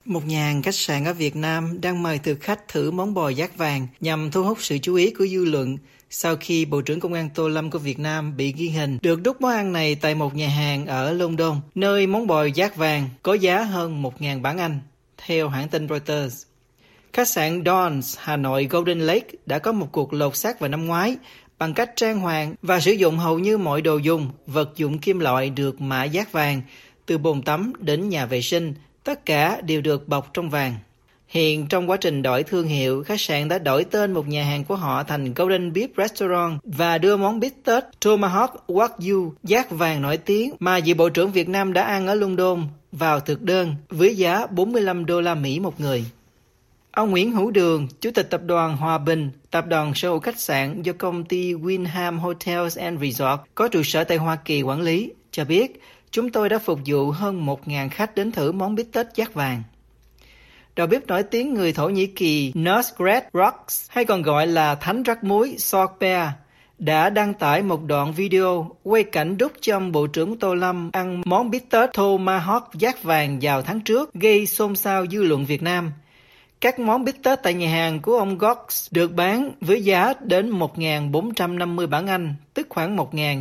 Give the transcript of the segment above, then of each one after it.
Một nhà hàng khách sạn ở Việt Nam đang mời thực khách thử món bò giác vàng nhằm thu hút sự chú ý của dư luận sau khi Bộ trưởng Công an Tô Lâm của Việt Nam bị ghi hình được đút món ăn này tại một nhà hàng ở London, nơi món bò giác vàng có giá hơn 1.000 bảng Anh, theo hãng tin Reuters. Khách sạn Dons, Hà Nội Golden Lake đã có một cuộc lột xác vào năm ngoái bằng cách trang hoàng và sử dụng hầu như mọi đồ dùng, vật dụng kim loại được mạ giác vàng, từ bồn tắm đến nhà vệ sinh, tất cả đều được bọc trong vàng. Hiện trong quá trình đổi thương hiệu, khách sạn đã đổi tên một nhà hàng của họ thành Golden Beef Restaurant và đưa món bít tết Tomahawk Wagyu giác vàng nổi tiếng mà vị Bộ trưởng Việt Nam đã ăn ở London vào thực đơn với giá $45 một người. Ông Nguyễn Hữu Đường, Chủ tịch Tập đoàn Hòa Bình, tập đoàn sở hữu khách sạn do công ty Wyndham Hotels and Resort có trụ sở tại Hoa Kỳ quản lý, cho biết chúng tôi đã phục vụ hơn 1.000 khách đến thử món bít tết giác vàng. Đầu bếp nổi tiếng người Thổ Nhĩ Kỳ Nusret Rocks, hay còn gọi là Thánh Rắc Muối Sorper, đã đăng tải một đoạn video quay cảnh đút cho ông Bộ trưởng Tô Lâm ăn món bít tết Tomahawk giác vàng vào tháng trước, gây xôn xao dư luận Việt Nam. Các món bít tết tại nhà hàng của ông Gox được bán với giá đến 1.450 bảng Anh, tức khoảng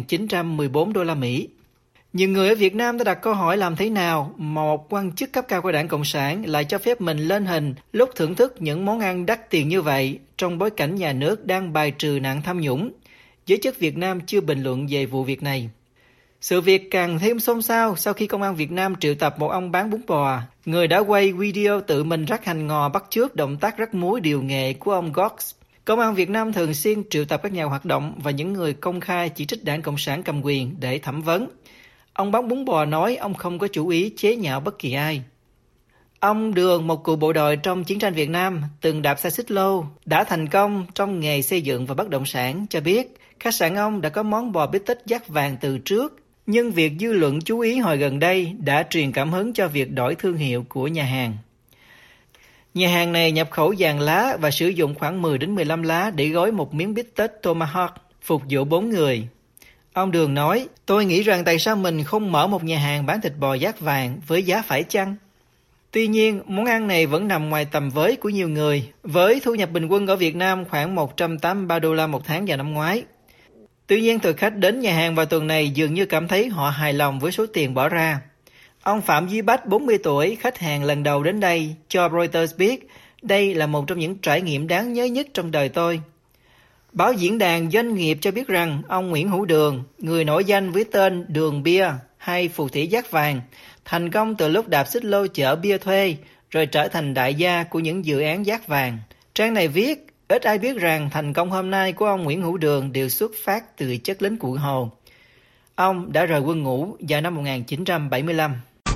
$1.914. Nhiều người ở Việt Nam đã đặt câu hỏi làm thế nào một quan chức cấp cao của Đảng Cộng sản lại cho phép mình lên hình lúc thưởng thức những món ăn đắt tiền như vậy trong bối cảnh nhà nước đang bài trừ nạn tham nhũng. Giới chức Việt Nam chưa bình luận về vụ việc này. Sự việc càng thêm xôn xao sau khi Công an Việt Nam triệu tập một ông bán bún bò, người đã quay video tự mình rắc hành ngò bắt chước động tác rắc muối điều nghệ của ông Gox. Công an Việt Nam thường xuyên triệu tập các nhà hoạt động và những người công khai chỉ trích Đảng Cộng sản cầm quyền để thẩm vấn. Ông bán bún bò nói ông không có chủ ý chế nhạo bất kỳ ai. Ông Đường, một cựu bộ đội trong chiến tranh Việt Nam, từng đạp xe xích lô, đã thành công trong nghề xây dựng và bất động sản, cho biết khách sạn ông đã có món bò bít tết giác vàng từ trước, nhưng việc dư luận chú ý hồi gần đây đã truyền cảm hứng cho việc đổi thương hiệu của nhà hàng. Nhà hàng này nhập khẩu vàng lá và sử dụng khoảng 10 đến 15 lá để gói một miếng bít tết Tomahawk, phục vụ 4 người. Ông Đường nói, tôi nghĩ rằng tại sao mình không mở một nhà hàng bán thịt bò giác vàng với giá phải chăng? Tuy nhiên, món ăn này vẫn nằm ngoài tầm với của nhiều người, với thu nhập bình quân ở Việt Nam khoảng $183 một tháng vào năm ngoái. Tuy nhiên, thực khách đến nhà hàng vào tuần này dường như cảm thấy họ hài lòng với số tiền bỏ ra. Ông Phạm Duy Bách, 40 tuổi, khách hàng lần đầu đến đây, cho Reuters biết đây là một trong những trải nghiệm đáng nhớ nhất trong đời tôi. Báo Diễn đàn Doanh nghiệp cho biết rằng ông Nguyễn Hữu Đường, người nổi danh với tên Đường Bia hay Phù thủy giác vàng, thành công từ lúc đạp xích lô chở bia thuê, rồi trở thành đại gia của những dự án giác vàng. Trang này viết, ít ai biết rằng thành công hôm nay của ông Nguyễn Hữu Đường đều xuất phát từ chất lính Cụ Hồ. Ông đã rời quân ngũ vào năm 1975.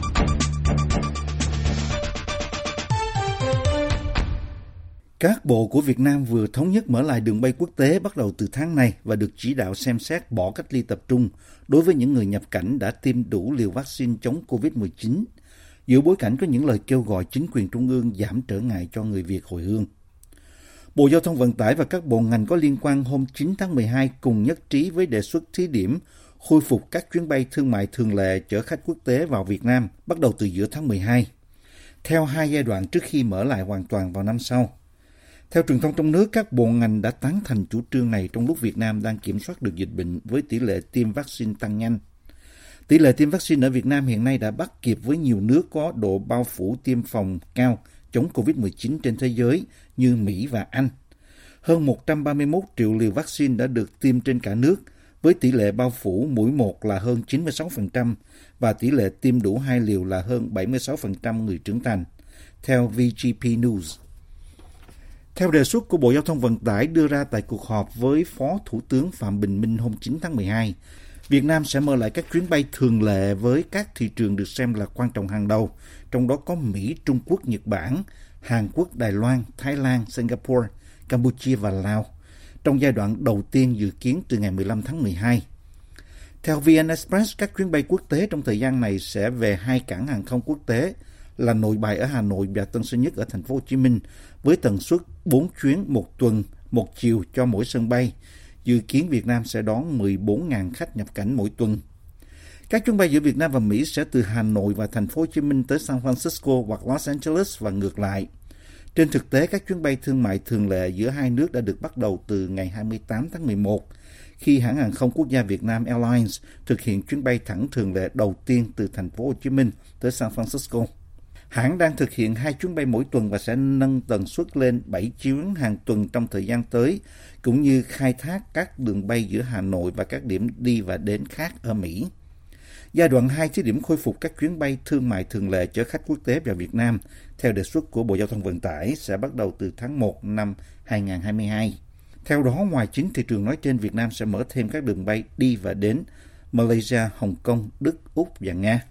Các bộ của Việt Nam vừa thống nhất mở lại đường bay quốc tế bắt đầu từ tháng này và được chỉ đạo xem xét bỏ cách ly tập trung đối với những người nhập cảnh đã tiêm đủ liều vaccine chống COVID-19, giữa bối cảnh có những lời kêu gọi chính quyền trung ương giảm trở ngại cho người Việt hồi hương. Bộ Giao thông Vận tải và các bộ ngành có liên quan hôm 9 tháng 12 cùng nhất trí với đề xuất thí điểm khôi phục các chuyến bay thương mại thường lệ chở khách quốc tế vào Việt Nam bắt đầu từ giữa tháng 12, theo 2 giai đoạn trước khi mở lại hoàn toàn vào năm sau. Theo truyền thông trong nước, các bộ ngành đã tán thành chủ trương này trong lúc Việt Nam đang kiểm soát được dịch bệnh với tỷ lệ tiêm vaccine tăng nhanh. Tỷ lệ tiêm vaccine ở Việt Nam hiện nay đã bắt kịp với nhiều nước có độ bao phủ tiêm phòng cao chống COVID-19 trên thế giới như Mỹ và Anh. Hơn 131 triệu liều vaccine đã được tiêm trên cả nước, với tỷ lệ bao phủ mũi 1 là hơn 96% và tỷ lệ tiêm đủ 2 liều là hơn 76% người trưởng thành, theo VGP News. Theo đề xuất của Bộ Giao thông Vận tải đưa ra tại cuộc họp với Phó Thủ tướng Phạm Bình Minh hôm 9 tháng 12, Việt Nam sẽ mở lại các chuyến bay thường lệ với các thị trường được xem là quan trọng hàng đầu, trong đó có Mỹ, Trung Quốc, Nhật Bản, Hàn Quốc, Đài Loan, Thái Lan, Singapore, Campuchia và Lào, trong giai đoạn đầu tiên dự kiến từ ngày 15 tháng 12. Theo VN Express, các chuyến bay quốc tế trong thời gian này sẽ về 2 cảng hàng không quốc tế là Nội Bài ở Hà Nội và Tân Sơn Nhất ở thành phố Hồ Chí Minh với tần suất 4 chuyến một tuần, một chiều cho mỗi sân bay. Dự kiến Việt Nam sẽ đón 14.000 khách nhập cảnh mỗi tuần. Các chuyến bay giữa Việt Nam và Mỹ sẽ từ Hà Nội và thành phố Hồ Chí Minh tới San Francisco hoặc Los Angeles và ngược lại. Trên thực tế, các chuyến bay thương mại thường lệ giữa hai nước đã được bắt đầu từ ngày 28 tháng 11, khi hãng hàng không quốc gia Việt Nam Airlines thực hiện chuyến bay thẳng thường lệ đầu tiên từ thành phố Hồ Chí Minh tới San Francisco. Hãng đang thực hiện 2 chuyến bay mỗi tuần và sẽ nâng tần suất lên 7 chuyến hàng tuần trong thời gian tới, cũng như khai thác các đường bay giữa Hà Nội và các điểm đi và đến khác ở Mỹ. Giai đoạn 2 thí điểm khôi phục các chuyến bay thương mại thường lệ chở khách quốc tế vào Việt Nam, theo đề xuất của Bộ Giao thông Vận tải, sẽ bắt đầu từ tháng 1 năm 2022. Theo đó, ngoài 9 thị trường nói trên, Việt Nam sẽ mở thêm các đường bay đi và đến Malaysia, Hồng Kông, Đức, Úc và Nga.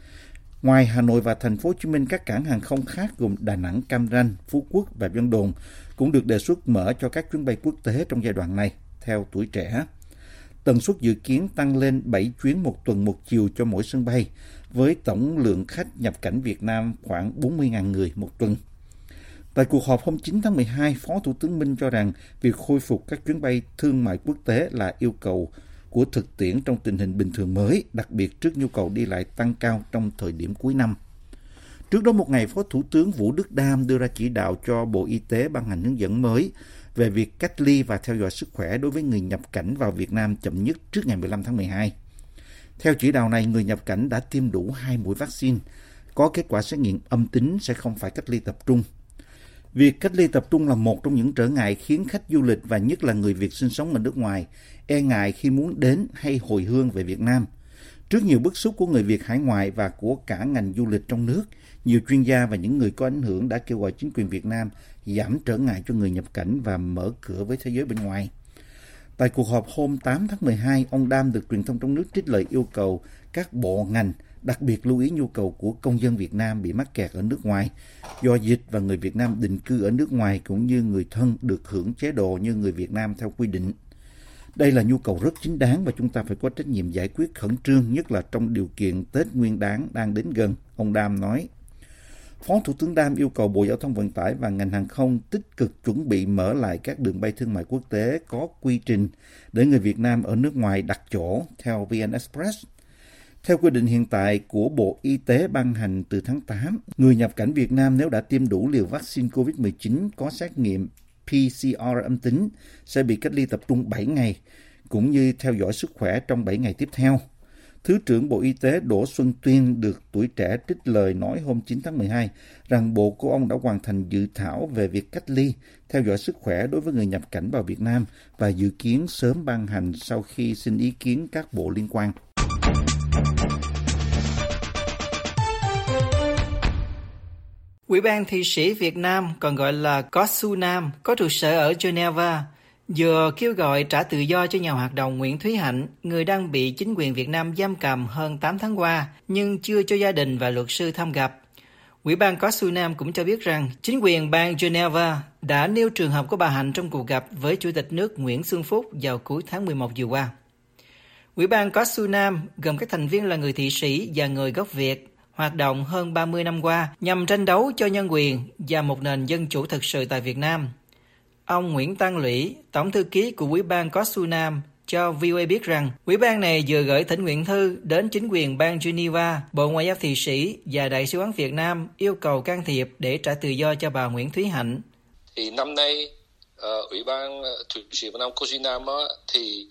Ngoài Hà Nội và thành phố Hồ Chí Minh, các cảng hàng không khác gồm Đà Nẵng, Cam Ranh, Phú Quốc và Vân Đồn cũng được đề xuất mở cho các chuyến bay quốc tế trong giai đoạn này, theo Tuổi Trẻ. Tần suất dự kiến tăng lên 7 chuyến một tuần một chiều cho mỗi sân bay, với tổng lượng khách nhập cảnh Việt Nam khoảng 40.000 người một tuần. Tại cuộc họp hôm 9 tháng 12, Phó Thủ tướng Minh cho rằng việc khôi phục các chuyến bay thương mại quốc tế là yêu cầu của thực tiễn trong tình hình bình thường mới, đặc biệt trước nhu cầu đi lại tăng cao trong thời điểm cuối năm. Trước đó một ngày, Phó Thủ tướng Vũ Đức Đam đưa ra chỉ đạo cho Bộ Y tế ban hành hướng dẫn mới về việc cách ly và theo dõi sức khỏe đối với người nhập cảnh vào Việt Nam chậm nhất trước ngày 15 tháng 12. Theo chỉ đạo này, người nhập cảnh đã tiêm đủ 2 mũi vaccine, có kết quả xét nghiệm âm tính sẽ không phải cách ly tập trung. Việc cách ly tập trung là một trong những trở ngại khiến khách du lịch và nhất là người Việt sinh sống ở nước ngoài e ngại khi muốn đến hay hồi hương về Việt Nam. Trước nhiều bức xúc của người Việt hải ngoại và của cả ngành du lịch trong nước, nhiều chuyên gia và những người có ảnh hưởng đã kêu gọi chính quyền Việt Nam giảm trở ngại cho người nhập cảnh và mở cửa với thế giới bên ngoài. Tại cuộc họp hôm 8 tháng 12, ông Đam được truyền thông trong nước trích lời yêu cầu các bộ ngành đặc biệt lưu ý nhu cầu của công dân Việt Nam bị mắc kẹt ở nước ngoài do dịch và người Việt Nam định cư ở nước ngoài cũng như người thân được hưởng chế độ như người Việt Nam theo quy định. Đây là nhu cầu rất chính đáng và chúng ta phải có trách nhiệm giải quyết khẩn trương, nhất là trong điều kiện Tết Nguyên đán đang đến gần, ông Đam nói. Phó Thủ tướng Đam yêu cầu Bộ Giao thông Vận tải và ngành hàng không tích cực chuẩn bị mở lại các đường bay thương mại quốc tế có quy trình để người Việt Nam ở nước ngoài đặt chỗ, theo VN Express. Theo quy định hiện tại của Bộ Y tế ban hành từ tháng 8, người nhập cảnh Việt Nam nếu đã tiêm đủ liều vaccine COVID-19 có xét nghiệm PCR âm tính sẽ bị cách ly tập trung 7 ngày, cũng như theo dõi sức khỏe trong 7 ngày tiếp theo. Thứ trưởng Bộ Y tế Đỗ Xuân Tuyên được Tuổi Trẻ trích lời nói hôm 9 tháng 12 rằng Bộ của ông đã hoàn thành dự thảo về việc cách ly, theo dõi sức khỏe đối với người nhập cảnh vào Việt Nam và dự kiến sớm ban hành sau khi xin ý kiến các bộ liên quan. Ủy ban Thụy Sĩ Việt Nam, còn gọi là COSUNAM, có trụ sở ở Geneva, vừa kêu gọi trả tự do cho nhà hoạt động Nguyễn Thúy Hạnh, người đang bị chính quyền Việt Nam giam cầm hơn 8 tháng qua, nhưng chưa cho gia đình và luật sư thăm gặp. Ủy ban COSUNAM cũng cho biết rằng chính quyền bang Geneva đã nêu trường hợp của bà Hạnh trong cuộc gặp với Chủ tịch nước Nguyễn Xuân Phúc vào cuối tháng 11 vừa qua. Ủy ban COSUNAM gồm các thành viên là người Thụy Sĩ và người gốc Việt, hoạt động hơn 30 năm qua nhằm tranh đấu cho nhân quyền và một nền dân chủ thực sự tại Việt Nam. Ông Nguyễn Tăng Lũy, Tổng thư ký của Ủy ban COSUNAM, cho VOA biết rằng Ủy ban này vừa gửi thỉnh nguyện thư đến chính quyền bang Geneva, Bộ Ngoại giao Thụy Sĩ và Đại sứ quán Việt Nam yêu cầu can thiệp để trả tự do cho bà Nguyễn Thúy Hạnh. Thì năm nay, Ủy ban Thụy Sĩ Việt Nam COSUNAM thì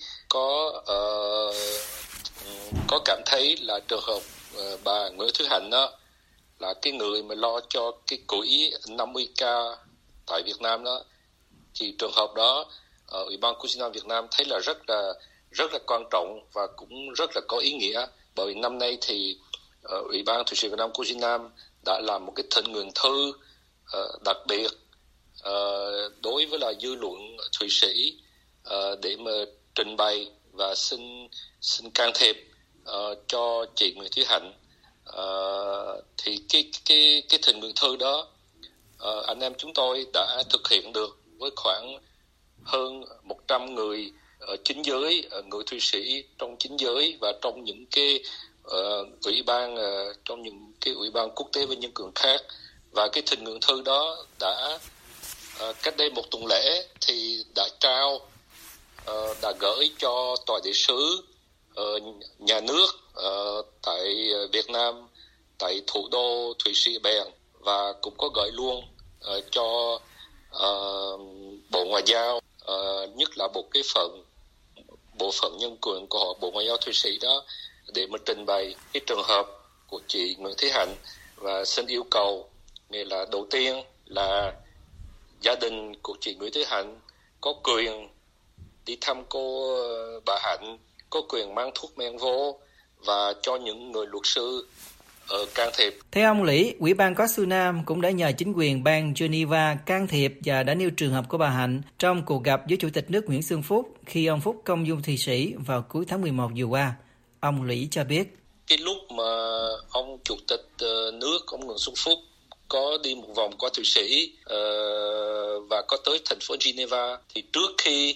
có cảm thấy là trường hợp bà Nguyễn Thúy Hạnh đó là cái người mà lo cho cái quỹ 50k tại Việt Nam đó, thì trường hợp đó Ủy ban COSUNAM Việt Nam thấy là rất là quan trọng và cũng rất là có ý nghĩa, bởi vì năm nay thì Ủy ban Thụy Sĩ Việt Nam COSUNAM đã làm một cái thỉnh nguyện thư đặc biệt đối với là dư luận Thụy Sĩ để mà trình bày và xin can thiệp cho chị Nguyễn Thúy Hạnh. Thì cái thỉnh nguyện thư đó anh em chúng tôi đã thực hiện được với khoảng hơn 100 người chính giới, người Thụy Sĩ trong chính giới và trong những cái ủy ban trong những cái ủy ban quốc tế về nhân quyền khác. Và cái thỉnh nguyện thư đó đã cách đây một tuần lễ thì đã gửi cho tòa đại sứ nhà nước tại Việt Nam, tại thủ đô Thụy Sĩ Bern, và cũng có gửi luôn cho Bộ Ngoại giao, nhất là bộ phận nhân quyền của họ, Bộ Ngoại giao Thụy Sĩ đó, để mà trình bày cái trường hợp của chị Nguyễn Thúy Hạnh và xin yêu cầu nghĩa là đầu tiên là gia đình của chị Nguyễn Thúy Hạnh có quyền đi thăm bà Hạnh, có quyền mang thuốc men vô và cho những người luật sư can thiệp. Theo ông Lý, Ủy ban Cossu Nam cũng đã nhờ chính quyền bang Geneva can thiệp và đã nêu trường hợp của bà Hạnh trong cuộc gặp với Chủ tịch nước Nguyễn Xuân Phúc khi ông Phúc công du Thụy Sĩ vào cuối tháng 11 vừa qua. Ông Lý cho biết. Cái lúc mà ông Chủ tịch nước, ông Nguyễn Xuân Phúc có đi một vòng qua Thụy Sĩ và có tới thành phố Geneva, thì trước khi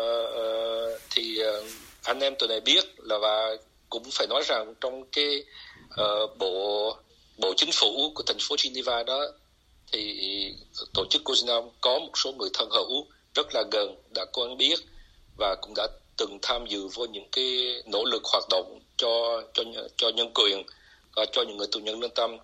anh em tụi này biết là, và cũng phải nói rằng trong cái bộ chính phủ của thành phố Geneva đó, thì tổ chức Cossu Nam có một số người thân hữu rất là gần đã quen biết và cũng đã từng tham dự vào những cái nỗ lực hoạt động cho nhân quyền và cho những người tù nhân lương tâm.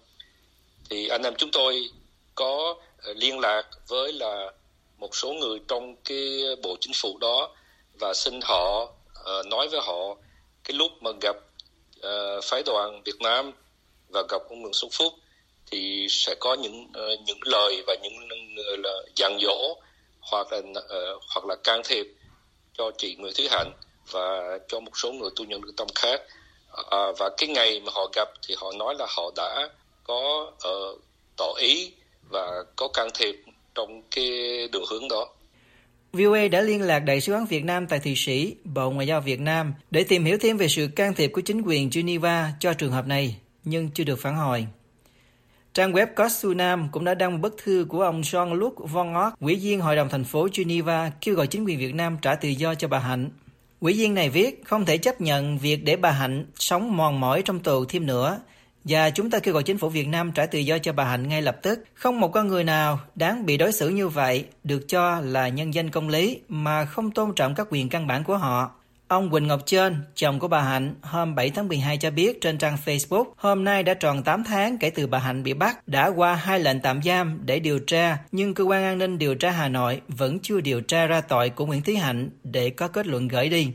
Thì anh em chúng tôi có liên lạc với là một số người trong cái bộ chính phủ đó và xin họ nói với họ cái lúc mà gặp phái đoàn Việt Nam và gặp ông Nguyễn Xuân Phúc thì sẽ có những lời và những là dặn dỗ hoặc là can thiệp cho chị Nguyễn Thúy Hạnh và cho một số người tù nhân lương tâm khác. Và cái ngày mà họ gặp thì họ nói là họ đã có tỏ ý và có can thiệp trong cái đường hướng đó. VOA đã liên lạc Đại sứ quán Việt Nam tại Thụy Sĩ, Bộ Ngoại giao Việt Nam để tìm hiểu thêm về sự can thiệp của chính quyền Geneva cho trường hợp này, nhưng chưa được phản hồi. Trang web Cossu Nam cũng đã đăng một bức thư của ông Jean-Luc Von Oort, Ủy viên Hội đồng thành phố Geneva, kêu gọi chính quyền Việt Nam trả tự do cho bà Hạnh. Ủy viên này viết, không thể chấp nhận việc để bà Hạnh sống mòn mỏi trong tù thêm nữa, và chúng ta kêu gọi chính phủ Việt Nam trả tự do cho bà Hạnh ngay lập tức. Không một con người nào đáng bị đối xử như vậy, được cho là nhân danh công lý mà không tôn trọng các quyền căn bản của họ. Ông Quỳnh Ngọc Trên, chồng của bà Hạnh, hôm 7 tháng 12 cho biết trên trang Facebook, hôm nay đã tròn 8 tháng kể từ bà Hạnh bị bắt, đã qua 2 lệnh tạm giam để điều tra, nhưng Cơ quan An ninh điều tra Hà Nội vẫn chưa điều tra ra tội của Nguyễn Thúy Hạnh để có kết luận gửi đi.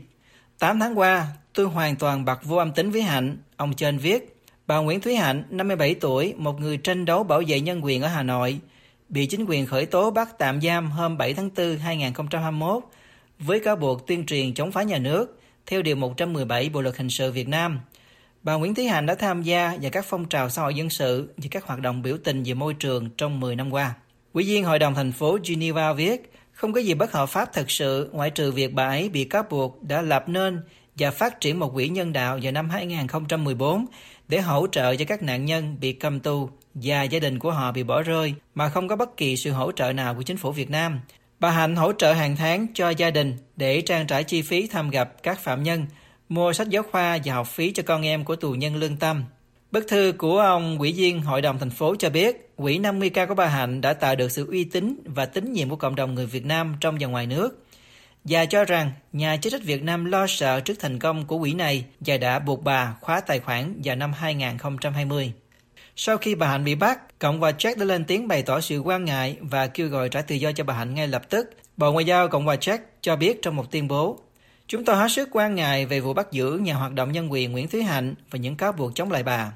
8 tháng qua, tôi hoàn toàn bặt vô âm tính với Hạnh, ông Trên viết. Bà Nguyễn Thúy Hạnh, 57 tuổi, một người tranh đấu bảo vệ nhân quyền ở Hà Nội, bị chính quyền khởi tố bắt tạm giam hôm 7 tháng 4, 2021 với cáo buộc tuyên truyền chống phá nhà nước theo Điều 117 Bộ Luật Hình sự Việt Nam. Bà Nguyễn Thúy Hạnh đã tham gia vào các phong trào xã hội dân sự và các hoạt động biểu tình về môi trường trong 10 năm qua. Ủy viên Hội đồng thành phố Geneva viết, không có gì bất hợp pháp thật sự ngoại trừ việc bà ấy bị cáo buộc đã lập nên và phát triển một quỹ nhân đạo vào năm 2014 để hỗ trợ cho các nạn nhân bị cầm tù và gia đình của họ bị bỏ rơi mà không có bất kỳ sự hỗ trợ nào của chính phủ Việt Nam. Bà Hạnh hỗ trợ hàng tháng cho gia đình để trang trải chi phí thăm gặp các phạm nhân, mua sách giáo khoa và học phí cho con em của tù nhân lương tâm. Bức thư của ông Ủy viên Hội đồng thành phố cho biết, quỹ 50K của bà Hạnh đã tạo được sự uy tín và tín nhiệm của cộng đồng người Việt Nam trong và ngoài nước, và cho rằng nhà chức trách Việt Nam lo sợ trước thành công của quỹ này và đã buộc bà khóa tài khoản vào năm 2020. Sau khi bà Hạnh bị bắt, Cộng hòa Czech đã lên tiếng bày tỏ sự quan ngại và kêu gọi trả tự do cho bà Hạnh ngay lập tức. Bộ Ngoại giao Cộng hòa Czech cho biết trong một tuyên bố, chúng tôi hết sức quan ngại về vụ bắt giữ nhà hoạt động nhân quyền Nguyễn Thúy Hạnh và những cáo buộc chống lại bà.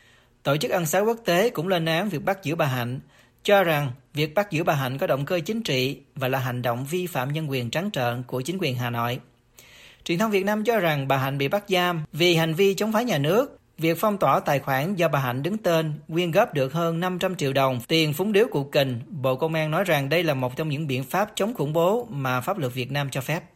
Tổ chức Ân xá Quốc tế cũng lên án việc bắt giữ bà Hạnh, cho rằng việc bắt giữ bà Hạnh có động cơ chính trị và là hành động vi phạm nhân quyền trắng trợn của chính quyền Hà Nội. Truyền thông Việt Nam cho rằng bà Hạnh bị bắt giam vì hành vi chống phá nhà nước. Việc phong tỏa tài khoản do bà Hạnh đứng tên quyên góp được hơn 500 triệu đồng tiền phúng điếu cụ kình, Bộ Công an nói rằng đây là một trong những biện pháp chống khủng bố mà pháp luật Việt Nam cho phép.